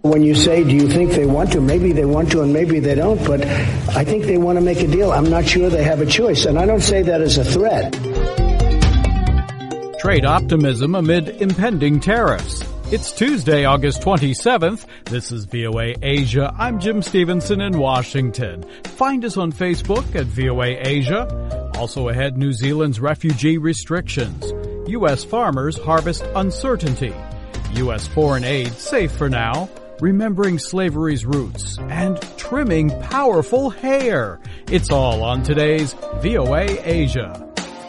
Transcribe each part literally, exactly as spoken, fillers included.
When you say, do you think they want to? Maybe they want to and maybe they don't, but I think they want to make a deal. I'm not sure they have a choice, and I don't say that as a threat. Trade optimism amid impending tariffs. It's Tuesday, August twenty-seventh. This is V O A Asia. I'm Jim Stevenson in Washington. Find us on Facebook at V O A Asia. Also ahead, New Zealand's refugee restrictions. U S farmers harvest uncertainty. U S foreign aid safe for now. Remembering slavery's roots, and trimming powerful hair. It's all on today's V O A Asia.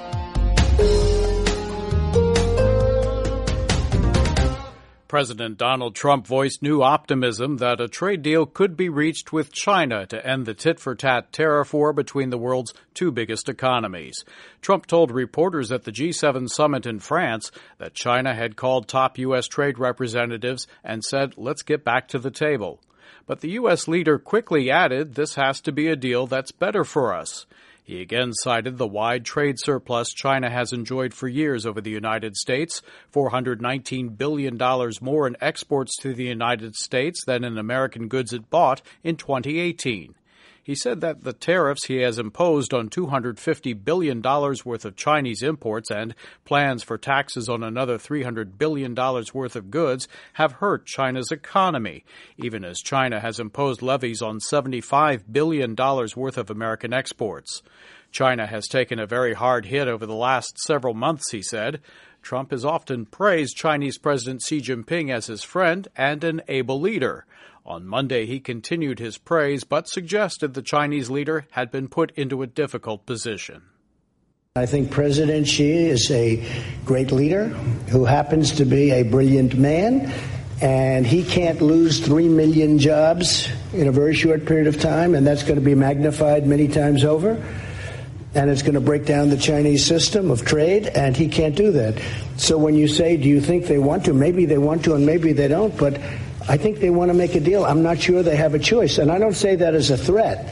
President Donald Trump voiced new optimism that a trade deal could be reached with China to end the tit-for-tat tariff war between the world's two biggest economies. Trump told reporters at the G seven summit in France that China had called top U S trade representatives and said, let's get back to the table. But the U S leader quickly added this has to be a deal that's better for us. He again cited the wide trade surplus China has enjoyed for years over the United States, four hundred nineteen billion dollars more in exports to the United States than in American goods it bought in twenty eighteen. He said that the tariffs he has imposed on two hundred fifty billion dollars worth of Chinese imports and plans for taxes on another three hundred billion dollars worth of goods have hurt China's economy, even as China has imposed levies on seventy-five billion dollars worth of American exports. China has taken a very hard hit over the last several months, he said. Trump has often praised Chinese President Xi Jinping as his friend and an able leader. On Monday, he continued his praise, but suggested the Chinese leader had been put into a difficult position. I think President Xi is a great leader who happens to be a brilliant man, and he can't lose three million jobs in a very short period of time, and that's going to be magnified many times over. And it's going to break down the Chinese system of trade, and he can't do that. So when you say, do you think they want to? Maybe they want to and maybe they don't, but I think they want to make a deal. I'm not sure they have a choice, and I don't say that as a threat.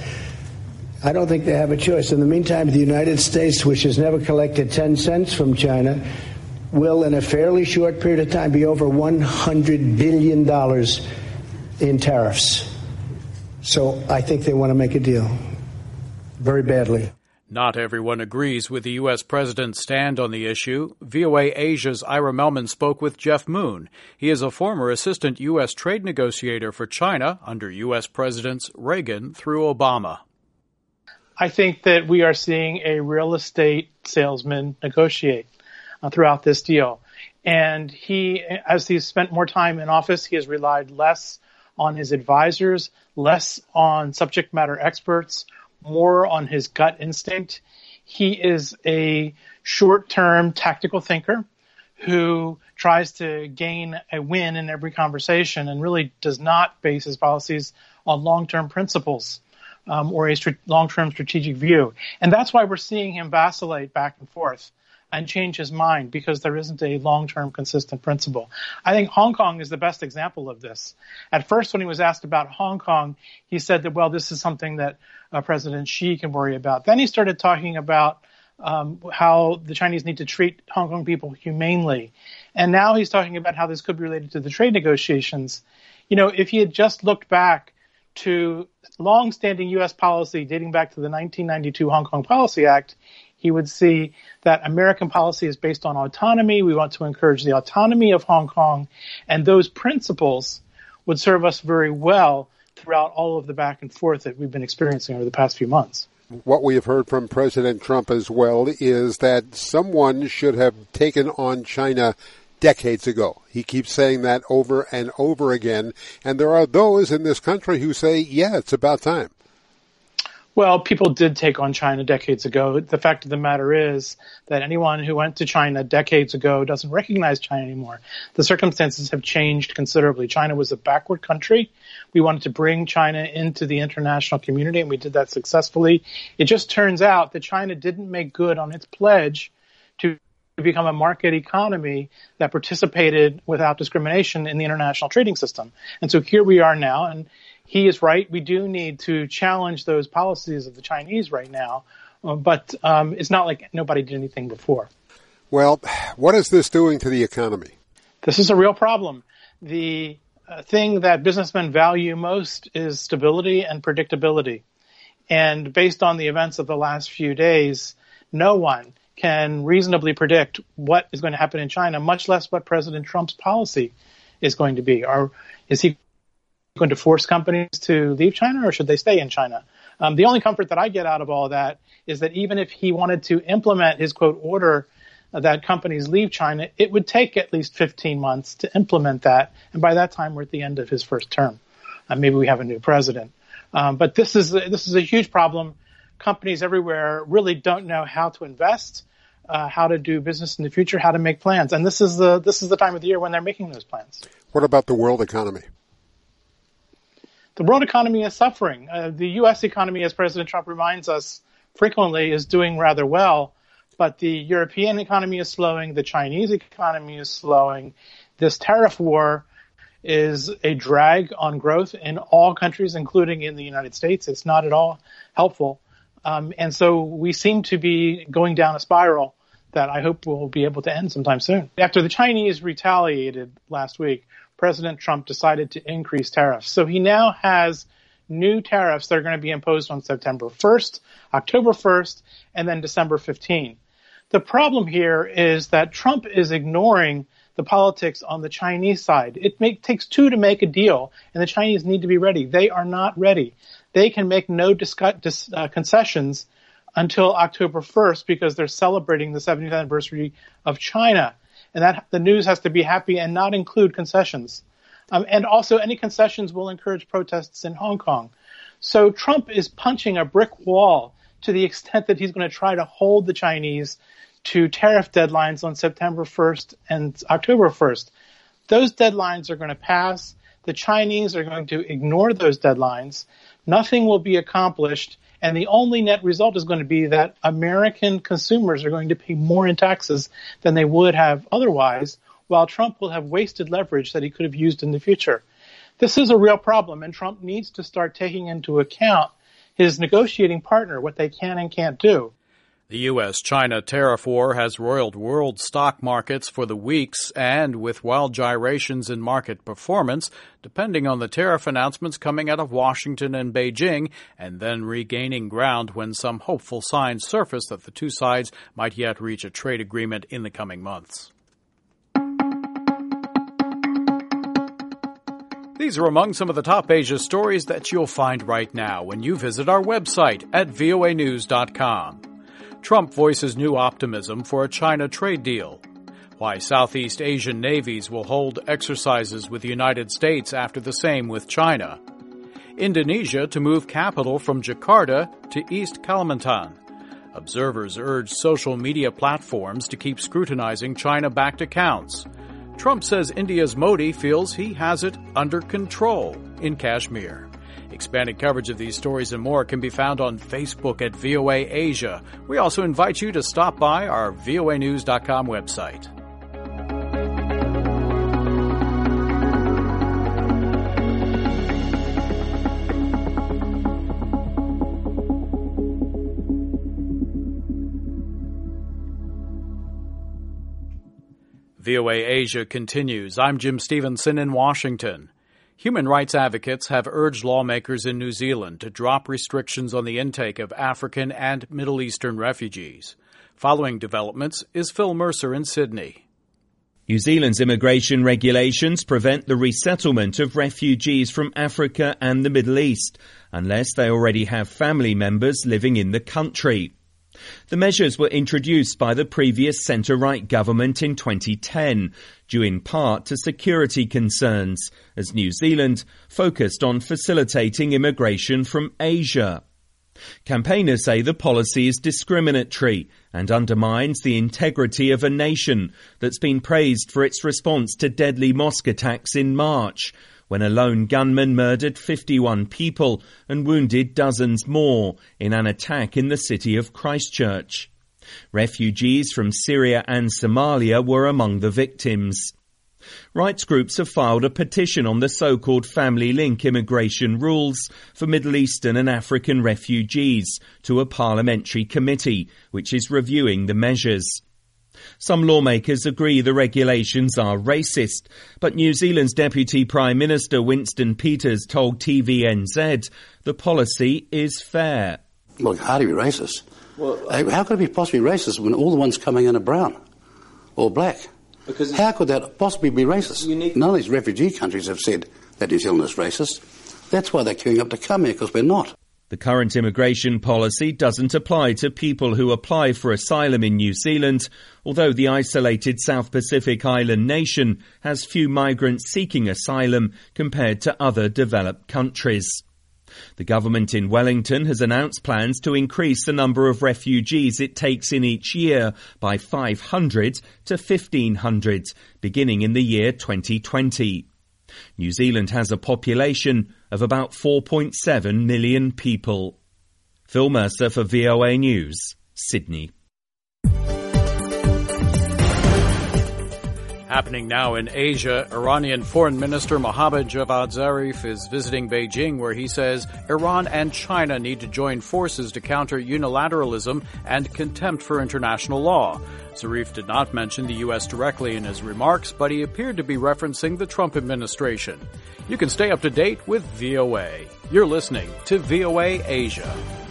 I don't think they have a choice. In the meantime, the United States, which has never collected ten cents from China, will in a fairly short period of time be over one hundred billion dollars in tariffs. So I think they want to make a deal very badly. Not everyone agrees with the U S president's stand on the issue. V O A Asia's Ira Melman spoke with Jeff Moon. He is a former assistant U S trade negotiator for China under U S Presidents Reagan through Obama. I think that we are seeing a real estate salesman negotiate uh, throughout this deal. And he, as he's spent more time in office, he has relied less on his advisors, less on subject matter experts, more on his gut instinct. He is a short-term tactical thinker who tries to gain a win in every conversation and really does not base his policies on long-term principles um, or a st- long-term strategic view. And that's why we're seeing him vacillate back and forth and change his mind, because there isn't a long-term consistent principle. I think Hong Kong is the best example of this. At first, when he was asked about Hong Kong, he said that, well, this is something that uh, President Xi can worry about. Then he started talking about um, how the Chinese need to treat Hong Kong people humanely. And now he's talking about how this could be related to the trade negotiations. You know, if he had just looked back to long-standing U S policy dating back to the nineteen ninety-two Hong Kong Policy Act, he would see that American policy is based on autonomy. We want to encourage the autonomy of Hong Kong, and those principles would serve us very well throughout all of the back and forth that we've been experiencing over the past few months. What we have heard from President Trump as well is that someone should have taken on China decades ago. He keeps saying that over and over again, and there are those in this country who say, yeah, it's about time. Well, people did take on China decades ago. The fact of the matter is that anyone who went to China decades ago doesn't recognize China anymore. The circumstances have changed considerably. China was a backward country. We wanted to bring China into the international community, and we did that successfully. It just turns out that China didn't make good on its pledge to become a market economy that participated without discrimination in the international trading system. And so here we are now, and he is right. We do need to challenge those policies of the Chinese right now, uh, but um, it's not like nobody did anything before. Well, what is this doing to the economy? This is a real problem. The uh, thing that businessmen value most is stability and predictability. And based on the events of the last few days, no one can reasonably predict what is going to happen in China, much less what President Trump's policy is going to be. Or is he going to force companies to leave China, or should they stay in China? Um, the only comfort that I get out of all that is that even if he wanted to implement his, quote, order that companies leave China, it would take at least fifteen months to implement that. And by that time, we're at the end of his first term. Uh, maybe we have a new president. Um, but this is this is a huge problem. Companies everywhere really don't know how to invest, uh, how to do business in the future, how to make plans. And this is the this is the time of the year when they're making those plans. What about the world economy? The world economy is suffering. Uh, the U S economy, as President Trump reminds us frequently, is doing rather well. But the European economy is slowing. The Chinese economy is slowing. This tariff war is a drag on growth in all countries, including in the United States. It's not at all helpful. Um, and so we seem to be going down a spiral that I hope we'll be able to end sometime soon. After the Chinese retaliated last week, President Trump decided to increase tariffs. So he now has new tariffs that are going to be imposed on September first, October first, and then December fifteenth. The problem here is that Trump is ignoring the politics on the Chinese side. It make, takes two to make a deal, and the Chinese need to be ready. They are not ready. They can make no discuss, dis, uh, concessions until October first because they're celebrating the seventieth anniversary of China. And that the news has to be happy and not include concessions. Um, and also any concessions will encourage protests in Hong Kong. So Trump is punching a brick wall to the extent that he's going to try to hold the Chinese to tariff deadlines on September first and October first. Those deadlines are going to pass. The Chinese are going to ignore those deadlines. Nothing will be accomplished. And the only net result is going to be that American consumers are going to pay more in taxes than they would have otherwise, while Trump will have wasted leverage that he could have used in the future. This is a real problem, and Trump needs to start taking into account his negotiating partner, what they can and can't do. The U S China tariff war has roiled world stock markets for the weeks, and with wild gyrations in market performance, depending on the tariff announcements coming out of Washington and Beijing, and then regaining ground when some hopeful signs surface that the two sides might yet reach a trade agreement in the coming months. These are among some of the top Asia stories that you'll find right now when you visit our website at V O A news dot com. Trump voices new optimism for a China trade deal. Why Southeast Asian navies will hold exercises with the United States after the same with China. Indonesia to move capital from Jakarta to East Kalimantan. Observers urge social media platforms to keep scrutinizing China-backed accounts. Trump says India's Modi feels he has it under control in Kashmir. Expanded coverage of these stories and more can be found on Facebook at V O A Asia. We also invite you to stop by our V O A news dot com website. V O A Asia continues. I'm Jim Stevenson in Washington. Human rights advocates have urged lawmakers in New Zealand to drop restrictions on the intake of African and Middle Eastern refugees. Following developments is Phil Mercer in Sydney. New Zealand's immigration regulations prevent the resettlement of refugees from Africa and the Middle East, unless they already have family members living in the country. The measures were introduced by the previous centre-right government in twenty ten, due in part to security concerns, as New Zealand focused on facilitating immigration from Asia. Campaigners say the policy is discriminatory and undermines the integrity of a nation that's been praised for its response to deadly mosque attacks in March, when a lone gunman murdered fifty-one people and wounded dozens more in an attack in the city of Christchurch. Refugees from Syria and Somalia were among the victims. Rights groups have filed a petition on the so-called Family Link immigration rules for Middle Eastern and African refugees to a parliamentary committee, which is reviewing the measures. Some lawmakers agree the regulations are racist, but New Zealand's Deputy Prime Minister Winston Peters told T V N Z the policy is fair. Well, it can hardly be racist. Well, how could it be possibly racist when all the ones coming in are brown or black? Because how could that possibly be racist? Unique. None of these refugee countries have said that New Zealand is racist. That's why they're queuing up to come here, because we're not. The current immigration policy doesn't apply to people who apply for asylum in New Zealand, although the isolated South Pacific island nation has few migrants seeking asylum compared to other developed countries. The government in Wellington has announced plans to increase the number of refugees it takes in each year by five hundred to fifteen hundred, beginning in the year twenty twenty. New Zealand has a population of about four point seven million people. Phil Mercer for V O A News, Sydney. Happening now in Asia, Iranian Foreign Minister Mohammad Javad Zarif is visiting Beijing, where he says Iran and China need to join forces to counter unilateralism and contempt for international law. Zarif did not mention the U S directly in his remarks, but he appeared to be referencing the Trump administration. You can stay up to date with V O A. You're listening to V O A Asia.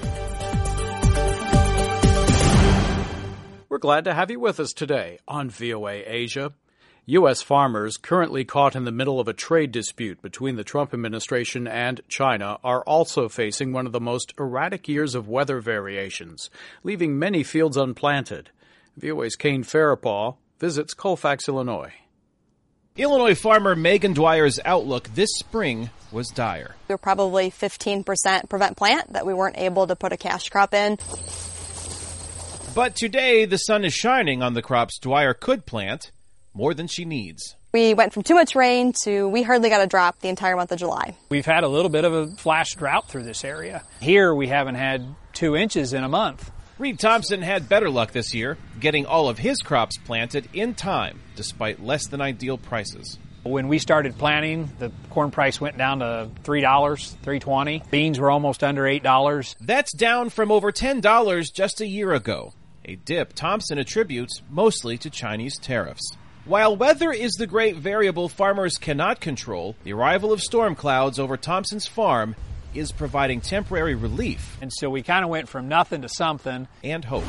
We're glad to have you with us today on V O A Asia. U S farmers currently caught in the middle of a trade dispute between the Trump administration and China are also facing one of the most erratic years of weather variations, leaving many fields unplanted. V O A's Kane Faripaw visits Colfax, Illinois. Illinois farmer Megan Dwyer's outlook this spring was dire. We were probably fifteen percent prevent plant that we weren't able to put a cash crop in. But today the sun is shining on the crops Dwyer could plant, more than she needs. We went from too much rain to we hardly got a drop the entire month of July. We've had a little bit of a flash drought through this area. Here we haven't had two inches in a month. Reed Thompson had better luck this year, getting all of his crops planted in time, despite less than ideal prices. When we started planting, the corn price went down to three dollars, three twenty. Beans were almost under eight dollars. That's down from over ten dollars just a year ago, a dip Thompson attributes mostly to Chinese tariffs. While weather is the great variable farmers cannot control, the arrival of storm clouds over Thompson's farm is providing temporary relief. And so we kind of went from nothing to something. And hope.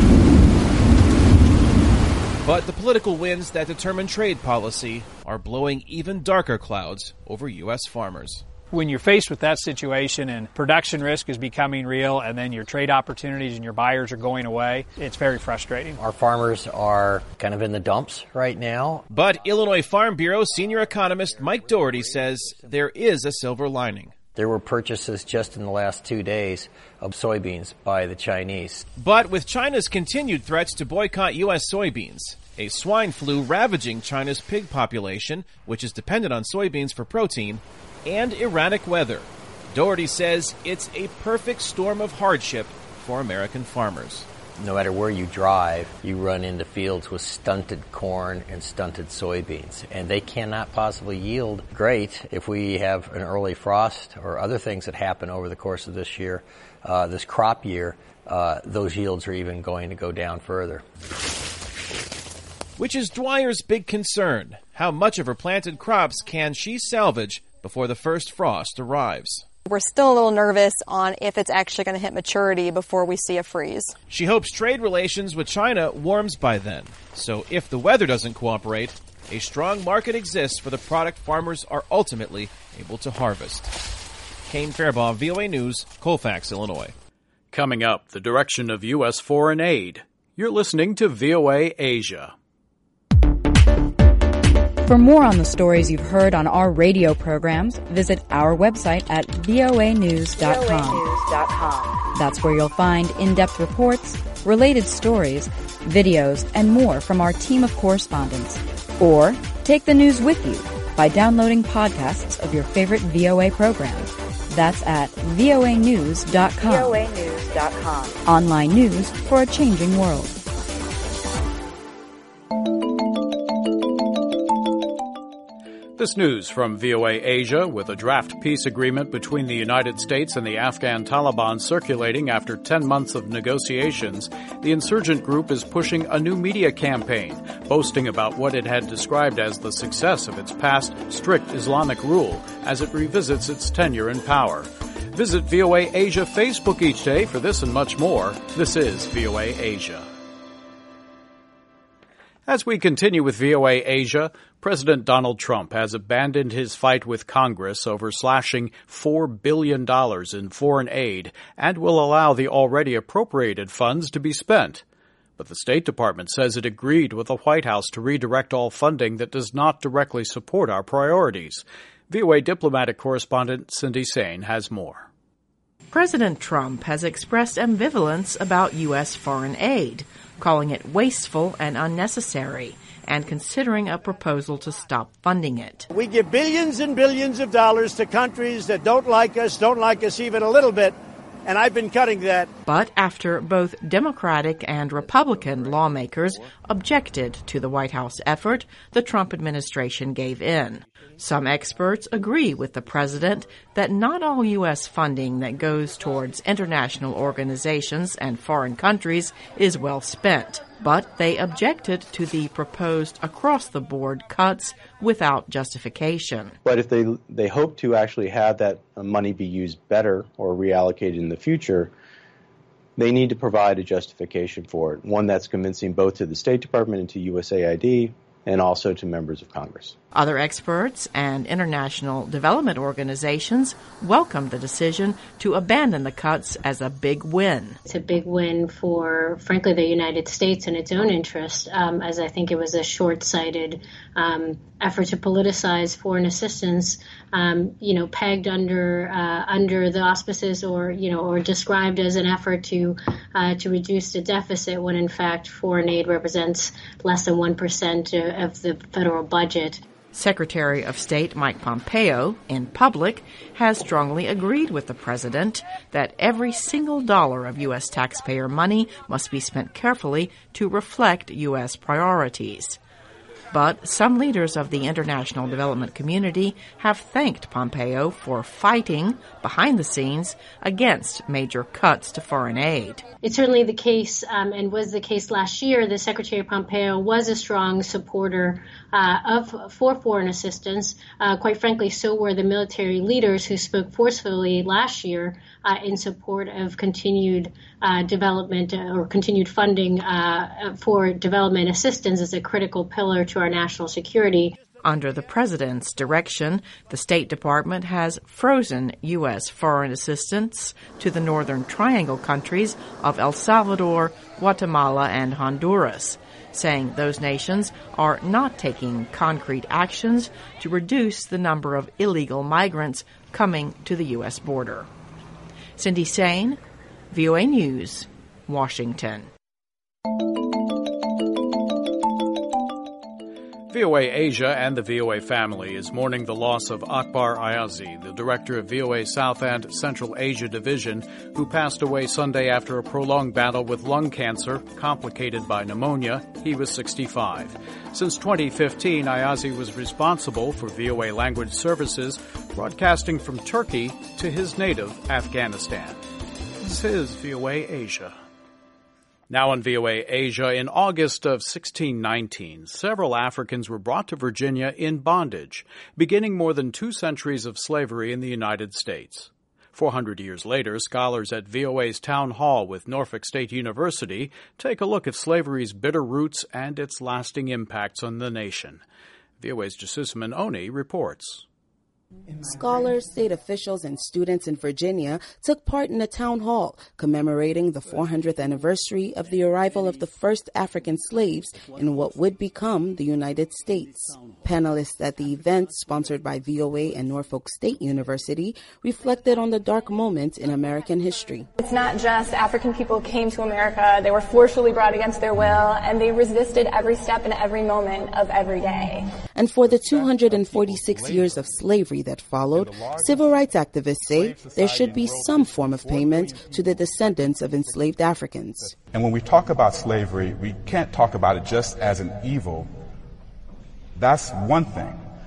But the political winds that determine trade policy are blowing even darker clouds over U S farmers. When you're faced with that situation and production risk is becoming real and then your trade opportunities and your buyers are going away, it's very frustrating. Our farmers are kind of in the dumps right now. But Illinois Farm Bureau senior economist Mike Doherty says there is a silver lining. There were purchases just in the last two days of soybeans by the Chinese. But with China's continued threats to boycott U S soybeans, a swine flu ravaging China's pig population, which is dependent on soybeans for protein, and erratic weather, Doherty says it's a perfect storm of hardship for American farmers. No matter where you drive, you run into fields with stunted corn and stunted soybeans, and they cannot possibly yield great if we have an early frost or other things that happen over the course of this year, uh, this crop year. Uh, those yields are even going to go down further. Which is Dwyer's big concern. How much of her planted crops can she salvage before the first frost arrives? We're still a little nervous on if it's actually going to hit maturity before we see a freeze. She hopes trade relations with China warms by then. So if the weather doesn't cooperate, a strong market exists for the product farmers are ultimately able to harvest. Kane Fairbaugh, V O A News, Colfax, Illinois. Coming up, the direction of U S foreign aid. You're listening to V O A Asia. For more on the stories you've heard on our radio programs, visit our website at V O A news dot com. That's where you'll find in-depth reports, related stories, videos, and more from our team of correspondents. Or take the news with you by downloading podcasts of your favorite V O A programs. That's at V O A news dot com. V O A news dot com. Online news for a changing world. This news from V O A Asia. With a draft peace agreement between the United States and the Afghan Taliban circulating after ten months of negotiations, the insurgent group is pushing a new media campaign, boasting about what it had described as the success of its past strict Islamic rule as it revisits its tenure in power. Visit V O A Asia Facebook each day for this and much more. This is V O A Asia. As we continue with V O A Asia, President Donald Trump has abandoned his fight with Congress over slashing four billion dollars in foreign aid and will allow the already appropriated funds to be spent. But the State Department says it agreed with the White House to redirect all funding that does not directly support our priorities. V O A diplomatic correspondent Cindy Sain has more. President Trump has expressed ambivalence about U S foreign aid, calling it wasteful and unnecessary, and considering a proposal to stop funding it. We give billions and billions of dollars to countries that don't like us, don't like us even a little bit, and I've been cutting that. But after both Democratic and Republican lawmakers objected to the White House effort, the Trump administration gave in. Some experts agree with the president that not all U S funding that goes towards international organizations and foreign countries is well spent, but they objected to the proposed across-the-board cuts without justification. But if they they hope to actually have that money be used better or reallocated in the future, they need to provide a justification for it, one that's convincing both to the State Department and to U S A I D and also to members of Congress. Other experts and international development organizations welcomed the decision to abandon the cuts as a big win. It's a big win for, frankly, the United States and its own interest, um, as I think it was a short-sighted um, effort to politicize foreign assistance, um, you know, pegged under uh, under the auspices or, you know, or described as an effort to uh, to reduce the deficit when, in fact, foreign aid represents less than one percent of the federal budget. Secretary of State Mike Pompeo, in public, has strongly agreed with the president that every single dollar of U S taxpayer money must be spent carefully to reflect U S priorities. But some leaders of the international development community have thanked Pompeo for fighting, behind the scenes, against major cuts to foreign aid. It's certainly the case, um, and was the case last year, that Secretary Pompeo was a strong supporter uh, of for foreign assistance. Uh, quite frankly, so were the military leaders who spoke forcefully last year uh, in support of continued uh, development or continued funding uh, for development assistance as a critical pillar to our national security. Under the president's direction, the State Department has frozen U S foreign assistance to the Northern Triangle countries of El Salvador, Guatemala, and Honduras, saying those nations are not taking concrete actions to reduce the number of illegal migrants coming to the U S border. Cindy Sain, V O A News, Washington. V O A Asia and the V O A family is mourning the loss of Akbar Ayazi, the director of V O A South and Central Asia Division, who passed away Sunday after a prolonged battle with lung cancer complicated by pneumonia. He was sixty-five. Since twenty fifteen, Ayazi was responsible for V O A language services, broadcasting from Turkey to his native Afghanistan. This is V O A Asia. Now on V O A Asia, in August of sixteen nineteen, several Africans were brought to Virginia in bondage, beginning more than two centuries of slavery in the United States. Four hundred years later, scholars at V O A's Town Hall with Norfolk State University take a look at slavery's bitter roots and its lasting impacts on the nation. V O A's Jesusemen Oni reports. Scholars, state officials, and students in Virginia took part in a town hall commemorating the four hundredth anniversary of the arrival of the first African slaves in what would become the United States. Panelists at the event, sponsored by V O A and Norfolk State University, reflected on the dark moment in American history. It's not just African people came to America, they were forcefully brought against their will, and they resisted every step and every moment of every day. And for the two hundred forty-six years of slavery that followed, civil rights activists say there should be some form of payment to the descendants of enslaved Africans. And when we talk about slavery, we can't talk about it just as an evil. That's one thing.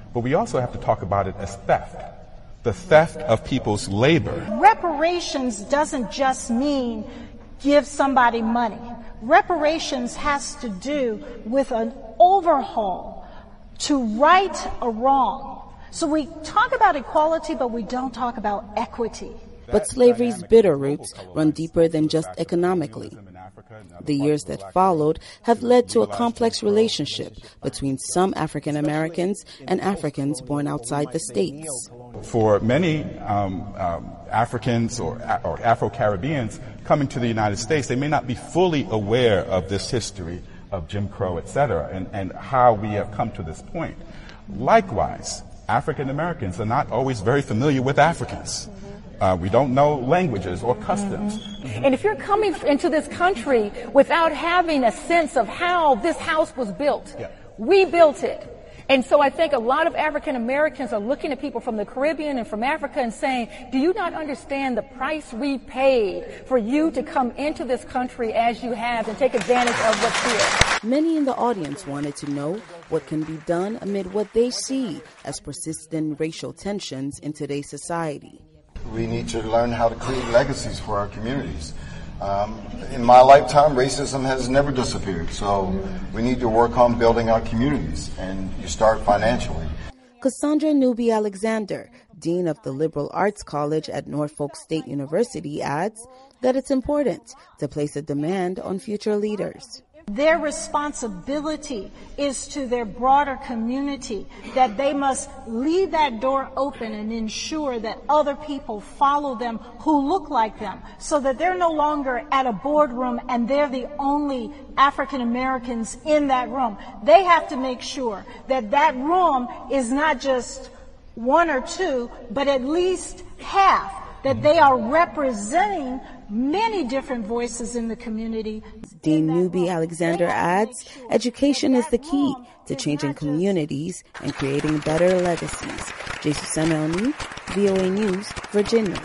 but we also have to talk about it as theft. The theft of people's labor. Reparations doesn't just mean give somebody money. Reparations has to do with an overhaul to right a wrong. So we talk about equality, but we don't talk about equity. But slavery's bitter roots run deeper than just economically. The years that followed have led to a complex relationship between some African Americans and Africans born outside the states. For many um, um, Africans or, or Afro-Caribbeans coming to the United States, they may not be fully aware of this history of Jim Crow, et cetera, and, and how we have come to this point. Likewise, African Americans are not always very familiar with Africans. Uh, we don't know languages or customs. Mm-hmm. And if you're coming into this country without having a sense of how this house was built, yeah. we built it. And so I think a lot of African Americans are looking at people from the Caribbean and from Africa and saying, do you not understand the price we paid for you to come into this country as you have and take advantage of what's here? Many in the audience wanted to know what can be done amid what they see as persistent racial tensions in today's society. We need to learn how to create legacies for our communities. Um, in my lifetime, racism has never disappeared, so we need to work on building our communities, and you start financially. Cassandra Newby Alexander, Dean of the Liberal Arts College at Norfolk State University, adds that it's important to place a demand on future leaders. Their responsibility is to their broader community, that they must leave that door open and ensure that other people follow them who look like them, so that they're no longer at a boardroom and they're the only African Americans in that room. They have to make sure that that room is not just one or two, but at least half, that they are representing many different voices in the community. Dean Newby Alexander adds, education is the key to changing communities and creating better legacies. Jesus Elmi, V O A News, Virginia.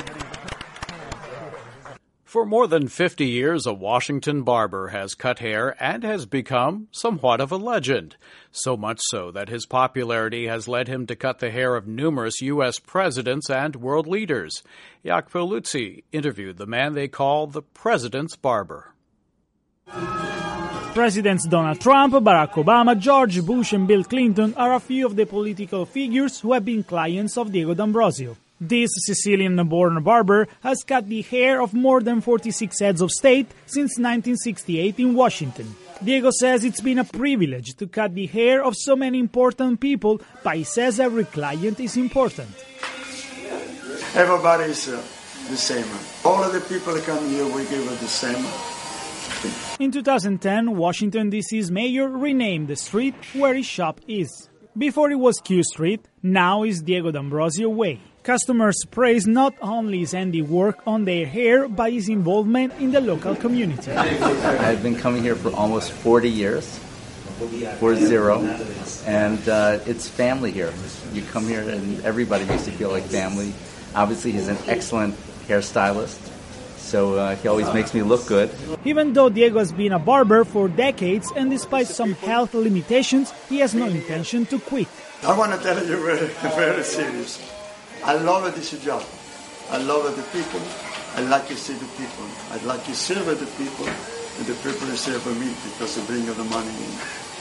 For more than fifty years, a Washington barber has cut hair and has become somewhat of a legend. So much so that his popularity has led him to cut the hair of numerous U S presidents and world leaders. Jacopo Luzzi interviewed the man they call the President's Barber. Presidents Donald Trump, Barack Obama, George Bush and Bill Clinton are a few of the political figures who have been clients of Diego D'Ambrosio. This Sicilian-born barber has cut the hair of more than forty-six heads of state since nineteen sixty-eight in Washington. Diego says it's been a privilege to cut the hair of so many important people, but he says every client is important. Everybody is uh, the same. All of the people that come here, we give it the same. In two thousand ten, Washington, D C's mayor renamed the street where his shop is. Before it was Q Street, now is Diego D'Ambrosio Way. Customers praise not only his handiwork on their hair, but his involvement in the local community. I've been coming here for almost forty years, four zero, and uh, it's family here. You come here and everybody makes you feel like family. Obviously, he's an excellent hairstylist, so uh, he always makes me look good. Even though Diego has been a barber for decades, and despite some health limitations, he has no intention to quit. I want to tell you very, very serious. I love this job. I love the people. I like to see the people. I like to serve the people, and the people serve me because they bring the money in.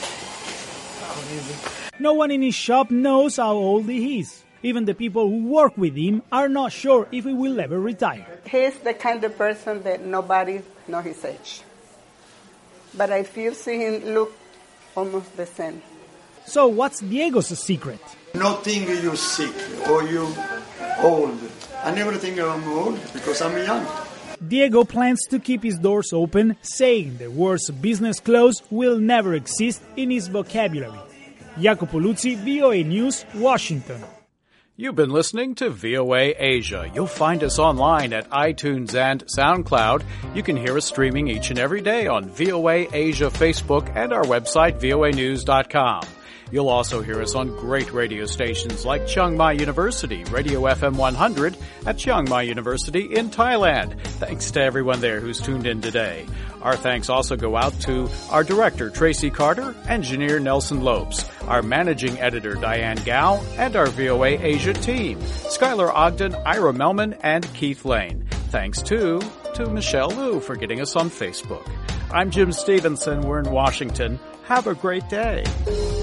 No one in his shop knows how old he is. Even the people who work with him are not sure if he will ever retire. He's the kind of person that nobody knows his age. But I feel see him look almost the same. So what's Diego's secret? Not think you're sick or you old. I never think I'm old because I'm young. Diego plans to keep his doors open, saying the words business close will never exist in his vocabulary. Jacopo Luzzi, V O A News, Washington. You've been listening to V O A Asia. You'll find us online at iTunes and SoundCloud. You can hear us streaming each and every day on V O A Asia Facebook and our website, V O A news dot com. You'll also hear us on great radio stations like Chiang Mai University, Radio F M one hundred at Chiang Mai University in Thailand. Thanks to everyone there who's tuned in today. Our thanks also go out to our director, Tracy Carter, engineer Nelson Lopes, our managing editor, Diane Gao, and our V O A Asia team, Skylar Ogden, Ira Melman, and Keith Lane. Thanks, too, to Michelle Liu for getting us on Facebook. I'm Jim Stevenson. We're in Washington. Have a great day.